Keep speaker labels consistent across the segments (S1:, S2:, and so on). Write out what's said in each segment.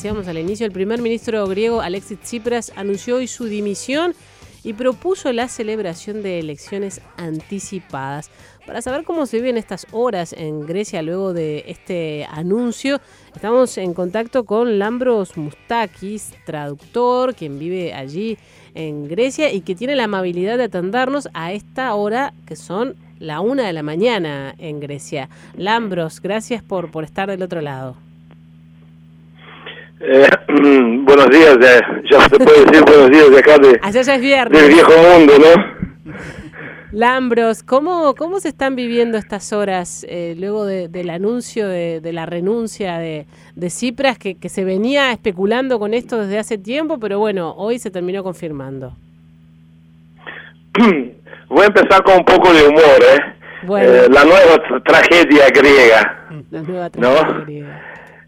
S1: decíamos al inicio, el primer ministro griego Alexis Tsipras anunció hoy su dimisión y propuso la celebración de elecciones anticipadas. Para saber cómo se viven estas horas en Grecia luego de este anuncio, estamos en contacto con Lambros Mustakis, traductor, quien vive allí en Grecia y que tiene la amabilidad de atendernos a esta hora que son la 1 de la mañana en Grecia. Lambros, gracias por estar del otro lado.
S2: Buenos días, ya se puede decir buenos días de acá
S1: allá ya es viernes.
S2: Del viejo mundo, ¿no?
S1: Lambros, ¿cómo se están viviendo estas horas luego del anuncio de la renuncia de Tsipras, que se venía especulando con esto desde hace tiempo, pero bueno, hoy se terminó confirmando?
S2: Voy a empezar con un poco de humor,
S1: Bueno.
S2: La nueva tragedia griega.
S1: La nueva tragedia griega.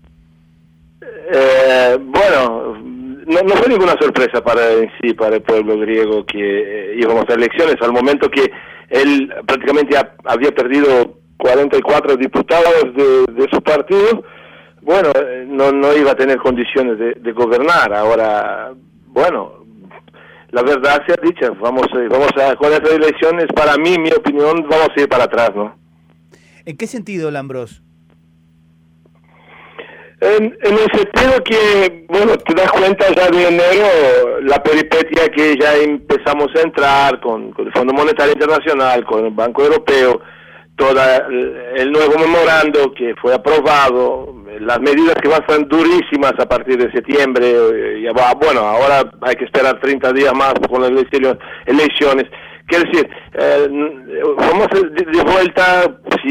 S2: Bueno, no fue ninguna sorpresa para el pueblo griego que íbamos a elecciones al momento que él prácticamente había perdido 44 diputados de su partido. Bueno, no iba a tener condiciones de gobernar. Ahora, bueno, la verdad sea dicha, vamos a con estas elecciones, para mí, mi opinión, vamos a ir para atrás, ¿no?
S3: ¿En qué sentido, Lambros?
S2: En el sentido que, bueno, te das cuenta ya de enero, la peripetia que ya empezamos a entrar con el Fondo Monetario Internacional, con el Banco Europeo, el nuevo memorando que fue aprobado, las medidas que van a ser durísimas a partir de septiembre, bueno, ahora hay que esperar 30 días más con las elecciones. Quiero decir, vamos de vuelta,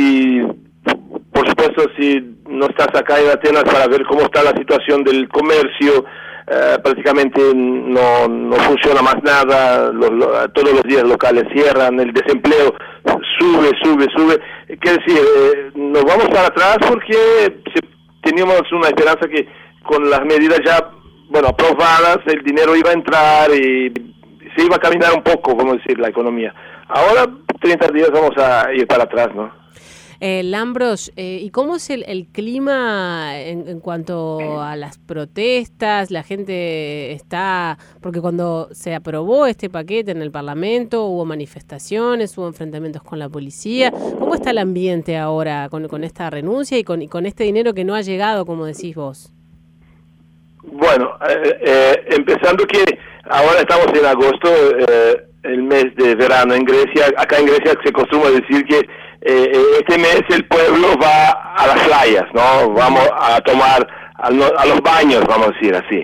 S2: por supuesto, si no estás acá en Atenas para ver cómo está la situación del comercio, prácticamente no funciona más nada, todos los días locales cierran, el desempleo sube. Quiere decir, nos vamos para atrás porque teníamos una esperanza que con las medidas ya, bueno, aprobadas, el dinero iba a entrar y se iba a caminar un poco, vamos a decir, la economía. Ahora, 30 días vamos a ir para atrás, ¿no?
S1: Lambros, ¿y cómo es el clima en cuanto a las protestas? La gente está... Porque cuando se aprobó este paquete en el Parlamento hubo manifestaciones, hubo enfrentamientos con la policía. ¿Cómo está el ambiente ahora con esta renuncia y con este dinero que no ha llegado, como decís vos?
S2: Bueno, empezando que ahora estamos en agosto, el mes de verano en Grecia. Acá en Grecia se acostumbra decir que este mes el pueblo va a las playas, ¿no? Vamos a tomar a los baños, vamos a decir así.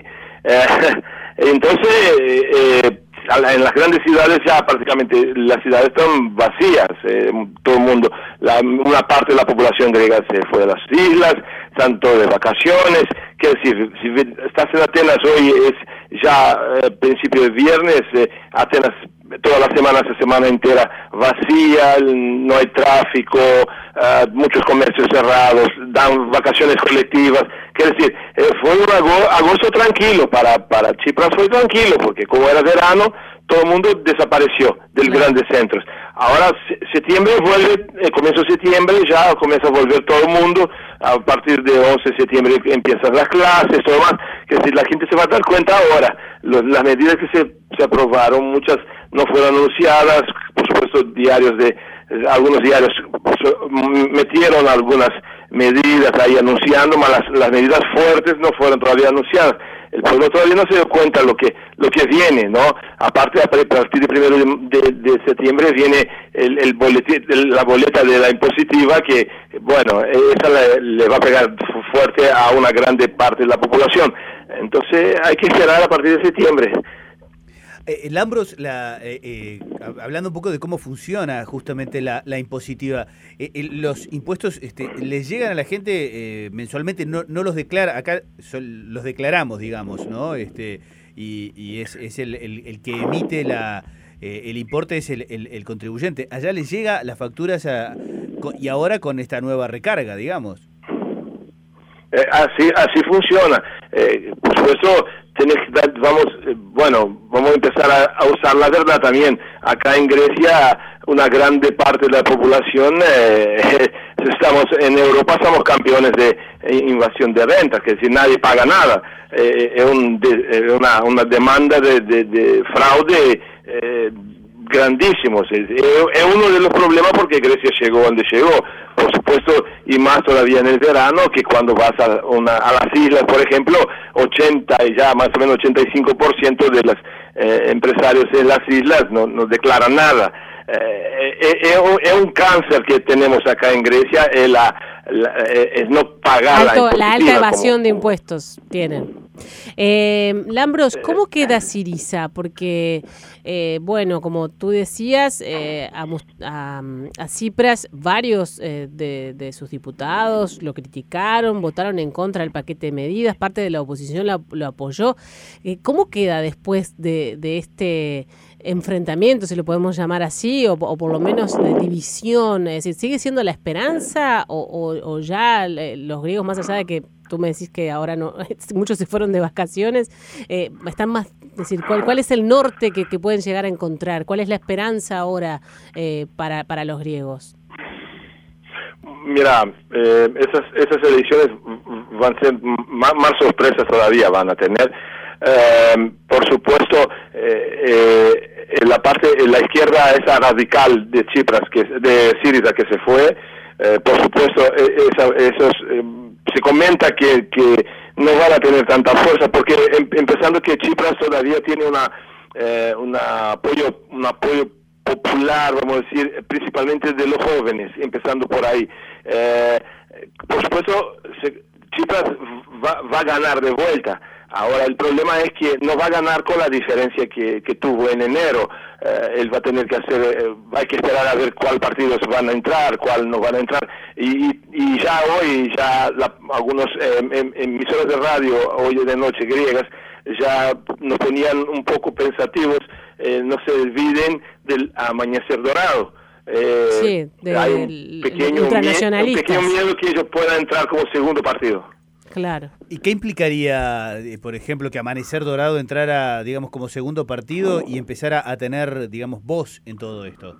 S2: Entonces, en las grandes ciudades ya prácticamente las ciudades están vacías, todo el mundo, una parte de la población griega se fue de las islas, están todos de vacaciones. Quiero decir, si estás en Atenas hoy es ya principio de viernes, Atenas toda la semana entera vacía, no hay tráfico, muchos comercios cerrados, dan vacaciones colectivas. Quiero decir, fue un agosto tranquilo, para Tsipras fue tranquilo, porque como era verano, todo el mundo desapareció de los grandes centros. Ahora septiembre vuelve, comienzo de septiembre ya comienza a volver todo el mundo, a partir de 11 de septiembre empiezan las clases, todo más, que si la gente se va a dar cuenta ahora, las medidas que se aprobaron, muchas no fueron anunciadas, por supuesto algunos diarios metieron algunas medidas ahí anunciando, mas las medidas fuertes no fueron todavía anunciadas. El pueblo todavía no se dio cuenta lo que viene, ¿no? Aparte, a partir del 1 de septiembre viene el boletín, la boleta de la impositiva que, bueno, esa le va a pegar fuerte a una grande parte de la población. Entonces hay que esperar a partir de septiembre.
S3: Lambros, hablando un poco de cómo funciona justamente la impositiva, los impuestos les llegan a la gente mensualmente, no los declara, acá los declaramos, digamos, ¿no? Y es el que emite el importe es el contribuyente. Allá les llega las facturas y ahora con esta nueva recarga, digamos.
S2: Así funciona. Por supuesto, vamos a empezar a usar la verdad también. Acá en Grecia, una grande parte de la población, en Europa somos campeones de invasión de rentas, que es decir, nadie paga nada. Es una demanda de fraude grandísimos. Es uno de los problemas porque Grecia llegó donde llegó, por supuesto, y más todavía en el verano, que cuando vas a las islas, por ejemplo, 80 y ya más o menos 85% de los empresarios en las islas no declaran nada. Es un cáncer que tenemos acá en Grecia, es no pagar
S1: la alta evasión de impuestos tienen. Lambros, ¿cómo queda Syriza? Porque, bueno, como tú decías, a Tsipras varios de sus diputados lo criticaron, votaron en contra del paquete de medidas, parte de la oposición lo apoyó. ¿Cómo queda después de este enfrentamiento, si lo podemos llamar así, o por lo menos de división? Es decir, ¿sigue siendo la esperanza o ya los griegos, más allá de que tú me decís que ahora no, muchos se fueron de vacaciones, están más, es decir, ¿cuál es el norte que pueden llegar a encontrar? ¿Cuál es la esperanza ahora para los griegos?
S2: Mira, esas elecciones van a ser más sorpresas todavía, van a tener. Por supuesto, la izquierda esa radical de Tsipras, de Syriza que se fue, por supuesto, se comenta que no van a tener tanta fuerza, porque empezando que Tsipras todavía tiene un apoyo popular, vamos a decir, principalmente de los jóvenes, empezando por ahí. Por supuesto, Tsipras va a ganar de vuelta. Ahora, el problema es que no va a ganar con la diferencia que tuvo en enero. Él va a tener que hay que esperar a ver cuál partidos van a entrar, cuál no van a entrar. Y ya hoy, algunos emisoras de radio, hoy de noche griegas, ya nos ponían un poco pensativos, no se olviden del amanecer dorado.
S1: Sí,
S2: hay un pequeño miedo que ellos puedan entrar como segundo partido.
S1: Claro.
S3: ¿Y qué implicaría, por ejemplo, que Amanecer Dorado entrara, digamos, como segundo partido y empezara a tener, digamos, voz en todo esto?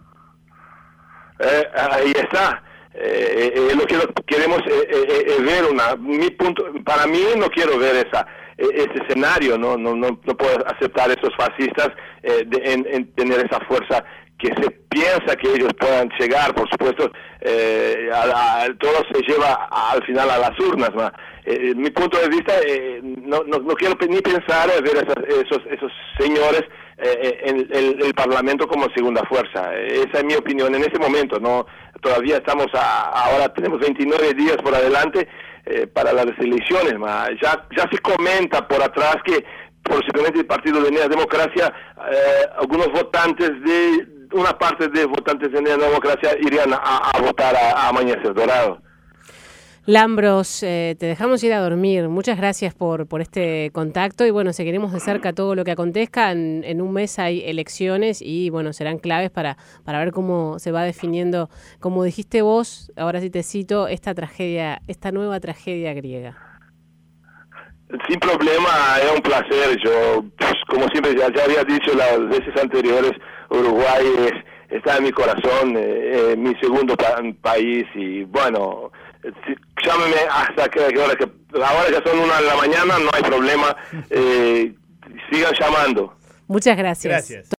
S2: Ahí está. Lo que queremos ver para mí no quiero ver ese escenario, no puedo aceptar esos fascistas en tener esa fuerza que se piensa que ellos puedan llegar, por supuesto, todo se lleva al final a las urnas, ¿no? Mi punto de vista, no quiero ni pensar ver esos señores en el Parlamento como segunda fuerza. Esa es mi opinión en ese momento. No, todavía estamos ahora tenemos 29 días por adelante para las elecciones. Ya se comenta por atrás que posiblemente el Partido de Nea Democracia, algunos votantes una parte de votantes de Nea Democracia irían a votar a Amanecer Dorado.
S1: Lambros, te dejamos ir a dormir. Muchas gracias por este contacto y bueno, seguiremos de cerca todo lo que acontezca. En un mes hay elecciones y bueno, serán claves para ver cómo se va definiendo, como dijiste vos, ahora sí te cito, esta nueva tragedia griega.
S2: Sin problema, es un placer. Yo, como siempre, ya había dicho las veces anteriores, Uruguay está en mi corazón, mi segundo país y bueno, llámeme hasta que ahora ya son 1 de la mañana, no hay problema, sigan llamando.
S1: Muchas gracias.
S3: Gracias.